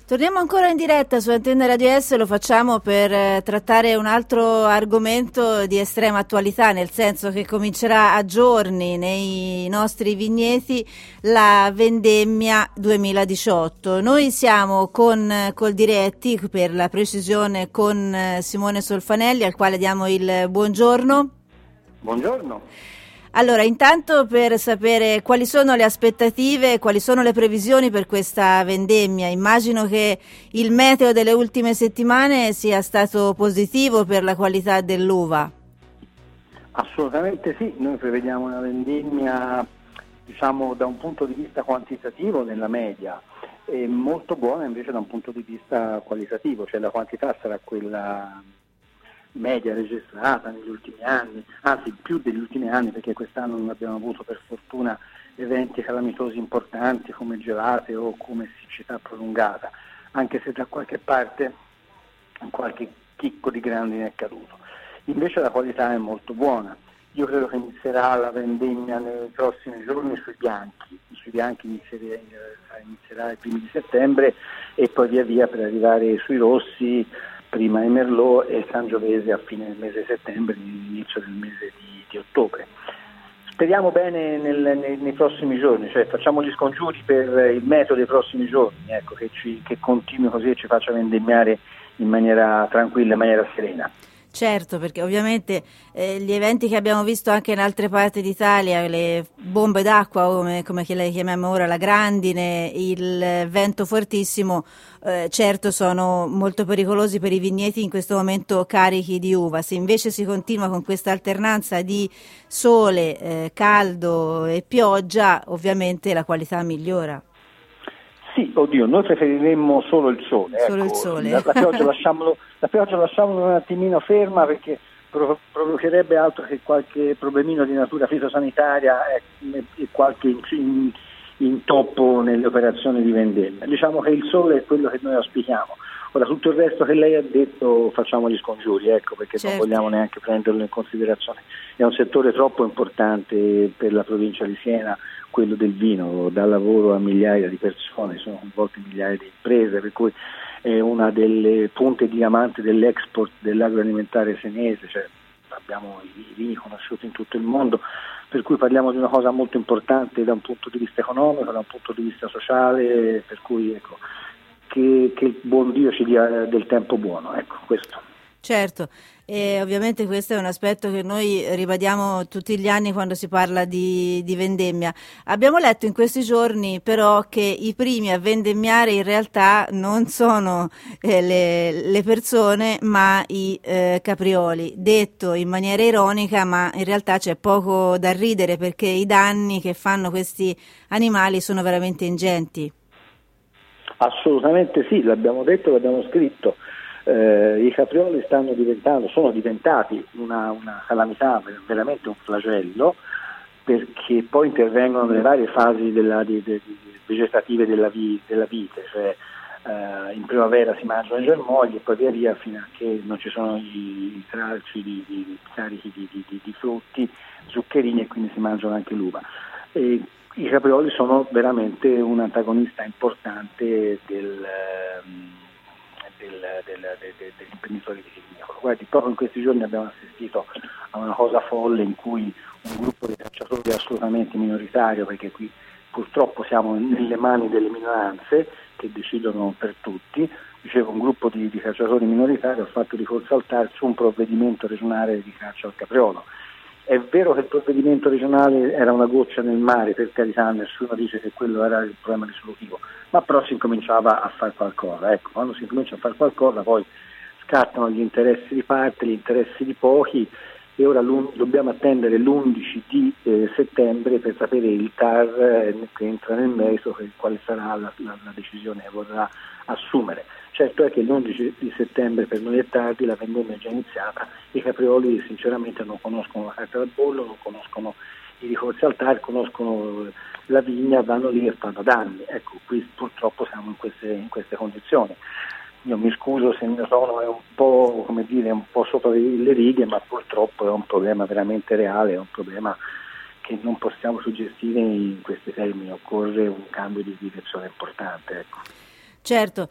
Torniamo ancora in diretta su Antenne Radio S, lo facciamo per trattare un altro argomento di estrema attualità, nel senso che comincerà a giorni nei nostri vigneti la vendemmia 2018. Noi siamo con Coldiretti, per la precisione con Simone Solfanelli, al quale diamo il buongiorno. Buongiorno. Allora, intanto per sapere quali sono le aspettative, quali sono le previsioni per questa vendemmia. Immagino che il meteo delle ultime settimane sia stato positivo per la qualità dell'uva. Assolutamente sì, noi prevediamo una vendemmia, diciamo, da un punto di vista quantitativo nella media e molto buona invece da un punto di vista qualitativo, cioè la quantità sarà quella media registrata negli ultimi anni, anzi più degli ultimi anni, perché quest'anno non abbiamo avuto per fortuna eventi calamitosi importanti come gelate o come siccità prolungata, anche se da qualche parte qualche chicco di grandine è caduto. Invece la qualità è molto buona. Io credo che inizierà la vendemmia nei prossimi giorni sui bianchi inizierà i primi di settembre e poi via via per arrivare sui rossi, prima i Merlot e Sangiovese a fine del mese di settembre, inizio del mese di ottobre. Speriamo bene nei prossimi giorni, cioè facciamo gli scongiuri per il meteo dei prossimi giorni, ecco, che continui così e ci faccia vendemmiare in maniera tranquilla, in maniera serena. Certo, perché ovviamente gli eventi che abbiamo visto anche in altre parti d'Italia, le bombe d'acqua, come le chiamiamo ora, la grandine, il vento fortissimo, certo sono molto pericolosi per i vigneti in questo momento carichi di uva. Se invece si continua con questa alternanza di sole, caldo e pioggia, ovviamente la qualità migliora. Sì, oddio, noi preferiremmo solo il sole. Solo il sole. La pioggia lasciamolo un attimino ferma perché provocherebbe altro che qualche problemino di natura fitosanitaria e qualche intoppo nelle operazioni di vendemmia. Diciamo che il sole è quello che noi auspichiamo. Ora tutto il resto che lei ha detto facciamo gli scongiuri, perché certo. Non vogliamo neanche prenderlo in considerazione. È un settore troppo importante per la provincia di Siena, quello del vino, dà lavoro a migliaia di persone, sono coinvolte migliaia di imprese, per cui è una delle punte diamante dell'export dell'agroalimentare senese, cioè abbiamo i vini conosciuti in tutto il mondo, per cui parliamo di una cosa molto importante da un punto di vista economico, da un punto di vista sociale, per cui che il buon Dio ci dia del tempo buono, questo. Certo, e ovviamente questo è un aspetto che noi ribadiamo tutti gli anni quando si parla di vendemmia. Abbiamo letto in questi giorni però che i primi a vendemmiare in realtà non sono le persone ma i caprioli, detto in maniera ironica, ma in realtà c'è poco da ridere perché i danni che fanno questi animali sono veramente ingenti. Assolutamente sì, l'abbiamo detto, l'abbiamo scritto. I caprioli sono diventati una calamità, veramente un flagello, perché poi intervengono nelle varie fasi vegetative della vite, cioè in primavera si mangiano i germogli e poi via via fino a che non ci sono i tralci carichi di frutti, zuccherini e quindi si mangiano anche l'uva. E i caprioli sono veramente un antagonista importante dell'imprenditore vitivinicolo. Guardi, proprio in questi giorni abbiamo assistito a una cosa folle in cui un gruppo di cacciatori assolutamente minoritario, perché qui purtroppo siamo nelle mani delle minoranze che decidono per tutti, dicevo un gruppo di cacciatori minoritari ha fatto ricorso al TAR su un provvedimento regionale di caccia al capriolo. È vero che il provvedimento regionale era una goccia nel mare, per carità, nessuno dice che quello era il problema risolutivo, ma però si incominciava a fare qualcosa. Quando si incomincia a fare qualcosa poi scattano gli interessi di parte, gli interessi di pochi e ora dobbiamo attendere l'11 di settembre per sapere il TAR che entra nel merito quale sarà la decisione che vorrà assumere. Certo è che l'11 di settembre per noi è tardi, la vendemmia è già iniziata, i caprioli sinceramente non conoscono la carta da bollo, non conoscono i ricorsi al TAR, conoscono la vigna, vanno lì e fanno danni. Qui purtroppo siamo in queste condizioni. Io mi scuso se il mio tono è un po', un po' sopra le righe, ma purtroppo è un problema veramente reale, è un problema che non possiamo suggestire in questi termini, occorre un cambio di direzione importante. Certo,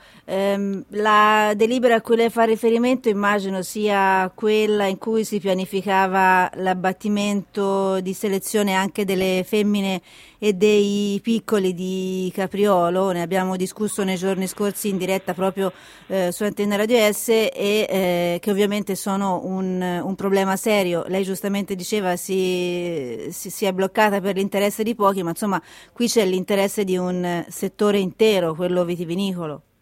la delibera a cui lei fa riferimento immagino sia quella in cui si pianificava l'abbattimento di selezione anche delle femmine e dei piccoli di Capriolo. Ne abbiamo discusso nei giorni scorsi in diretta proprio su Antenna Radio S e che ovviamente sono un problema serio. Lei giustamente diceva si è bloccata per l'interesse di pochi, ma insomma qui c'è l'interesse di un settore intero, quello vitivinicolo.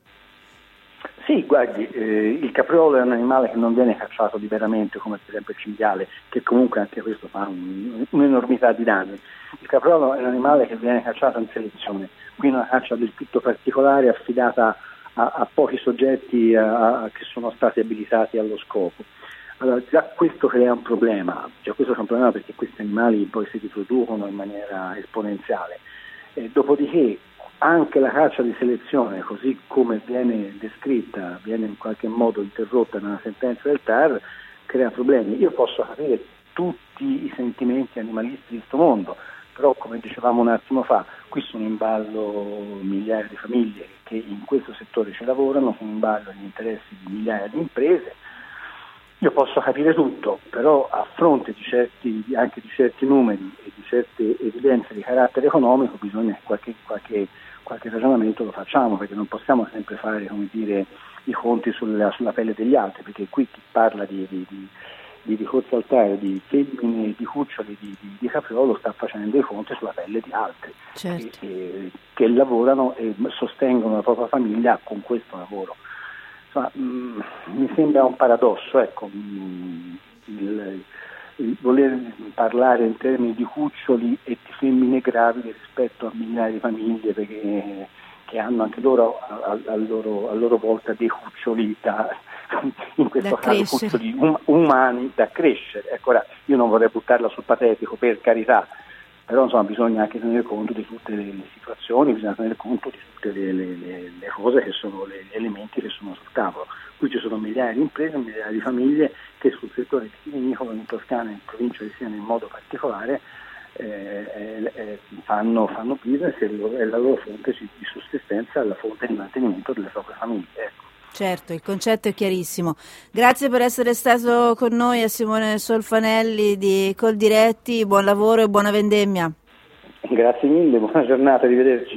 Sì, guardi, il capriolo è un animale che non viene cacciato liberamente come per esempio il cinghiale, che comunque anche questo fa un'enormità di danni. Il capriolo è un animale che viene cacciato in selezione, quindi una caccia del tutto particolare affidata a pochi soggetti che sono stati abilitati allo scopo. Allora, già questo crea un problema, perché questi animali poi si riproducono in maniera esponenziale. Dopodiché anche la caccia di selezione, così come viene descritta, viene in qualche modo interrotta nella sentenza del TAR, crea problemi. Io posso capire tutti i sentimenti animalisti di questo mondo, però come dicevamo un attimo fa, qui sono in ballo migliaia di famiglie che in questo settore ci lavorano, sono in ballo gli interessi di migliaia di imprese. Io posso capire tutto, però a fronte di anche di certi numeri e di certe evidenze di carattere economico bisogna che qualche ragionamento lo facciamo, perché non possiamo sempre fare, come dire, i conti sulla pelle degli altri, perché qui chi parla di ricorso al TAR, di femmine, di cuccioli, di capriolo sta facendo i conti sulla pelle di altri, certo, che lavorano e sostengono la propria famiglia con questo lavoro. Insomma, mi sembra un paradosso, ecco, il voler parlare in termini di cuccioli e di femmine gravide rispetto a migliaia di famiglie che hanno anche loro a loro volta dei cuccioli in questo caso cuccioli umani da crescere. Ecco, ora, io non vorrei buttarla sul patetico, per carità, però insomma bisogna anche tenere conto di tutte le situazioni, bisogna tenere conto di tutte le cose che sono gli elementi che sono sul tavolo. Qui ci sono migliaia di imprese, migliaia di famiglie che sul settore vitivinicolo in Toscana e in provincia di Siena in modo particolare fanno business e la loro fonte di sussistenza è la fonte di mantenimento delle proprie famiglie. Ecco. Certo, il concetto è chiarissimo. Grazie per essere stato con noi a Simone Solfanelli di Coldiretti, buon lavoro e buona vendemmia. Grazie mille, buona giornata, arrivederci.